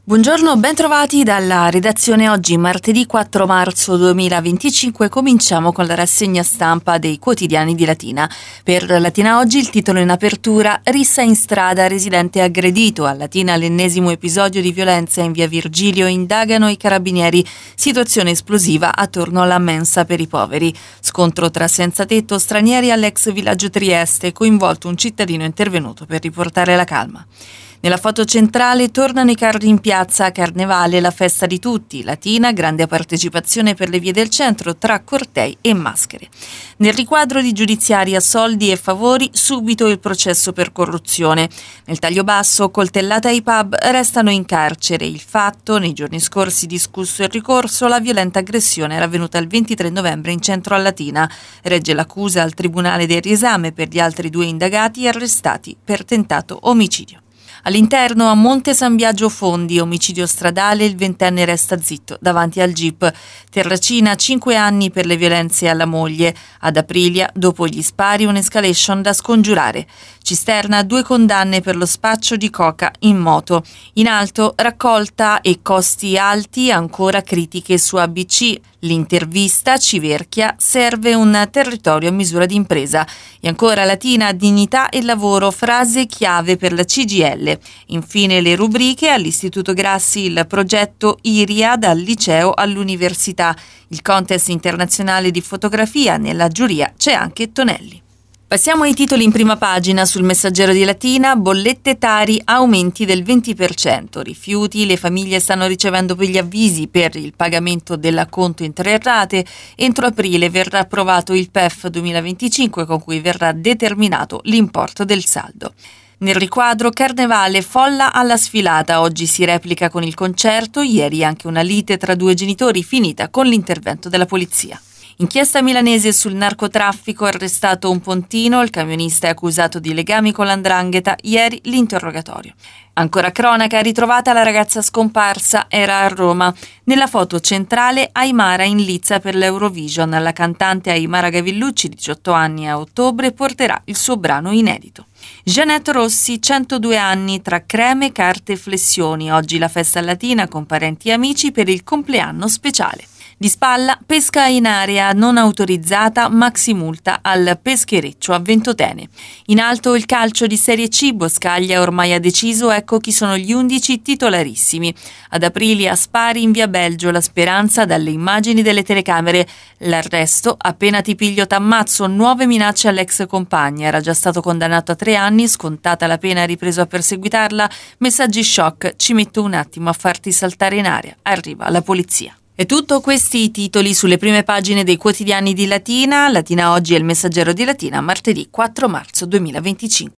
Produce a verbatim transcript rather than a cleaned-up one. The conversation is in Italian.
Buongiorno, bentrovati dalla redazione. Oggi, martedì quattro marzo duemilaventicinque, cominciamo con la rassegna stampa dei quotidiani di Latina. Per Latina Oggi il titolo in apertura: rissa in strada, residente aggredito. A Latina l'ennesimo episodio di violenza in via Virgilio, indagano i carabinieri. Situazione esplosiva attorno alla mensa per i poveri. Scontro tra senza tetto, stranieri all'ex villaggio Trieste, coinvolto un cittadino intervenuto per riportare la calma. Nella foto centrale tornano i carri in piazza a Carnevale, la festa di tutti. Latina, grande partecipazione per le vie del centro tra cortei e maschere. Nel riquadro di giudiziaria, soldi e favori, subito il processo per corruzione. Nel taglio basso, coltellata ai pub, restano in carcere. Il fatto: nei giorni scorsi discusso il ricorso, la violenta aggressione era avvenuta il ventitré novembre in centro a Latina. Regge l'accusa al tribunale del riesame per gli altri due indagati arrestati per tentato omicidio. All'interno, a Monte San Biagio Fondi, omicidio stradale, il ventenne resta zitto davanti al jeep. Terracina, cinque anni per le violenze alla moglie. Ad Aprilia, dopo gli spari, un'escalation da scongiurare. Cisterna, due condanne per lo spaccio di coca in moto. In alto, raccolta e costi alti, ancora critiche su A B C. L'intervista, Civerchia, serve un territorio a misura di impresa. E ancora Latina, dignità e lavoro, frase chiave per la C G I L. Infine le rubriche: all'Istituto Grassi il progetto Iria dal liceo all'università. Il contest internazionale di fotografia, nella giuria c'è anche Tonelli. Passiamo ai titoli in prima pagina. Sul Messaggero di Latina: bollette Tari, aumenti del venti per cento. Rifiuti, le famiglie stanno ricevendo per gli avvisi per il pagamento dell'acconto in tre rate. Entro aprile verrà approvato il P E F duemilaventicinque, con cui verrà determinato l'importo del saldo. Nel riquadro, Carnevale, folla alla sfilata. Oggi si replica con il concerto, ieri anche una lite tra due genitori finita con l'intervento della polizia. Inchiesta milanese sul narcotraffico, arrestato un pontino, il camionista è accusato di legami con l'Andrangheta, ieri l'interrogatorio. Ancora cronaca, ritrovata la ragazza scomparsa, era a Roma. Nella foto centrale, Aymara in lizza per l'Eurovision. La cantante Aymara Gavillucci, diciotto anni, a ottobre porterà il suo brano inedito. Jeanette Rossi, centodue anni, tra creme, carte e flessioni. Oggi la festa latina con parenti e amici per il compleanno speciale. Di spalla, pesca in area non autorizzata, maxi multa al peschereccio a Ventotene. In alto il calcio di Serie C, Boscaglia ormai ha deciso, ecco chi sono gli undici titolarissimi. Ad Aprilia, spari in via Belgio, la speranza dalle immagini delle telecamere. L'arresto: appena ti piglio t'ammazzo, nuove minacce all'ex compagna, era già stato condannato a tre anni, scontata la pena ha ripreso a perseguitarla, messaggi shock, ci metto un attimo a farti saltare in aria, arriva la polizia. E tutto questi i titoli sulle prime pagine dei quotidiani di Latina. Latina Oggi è il Messaggero di Latina, martedì quattro marzo duemilaventicinque.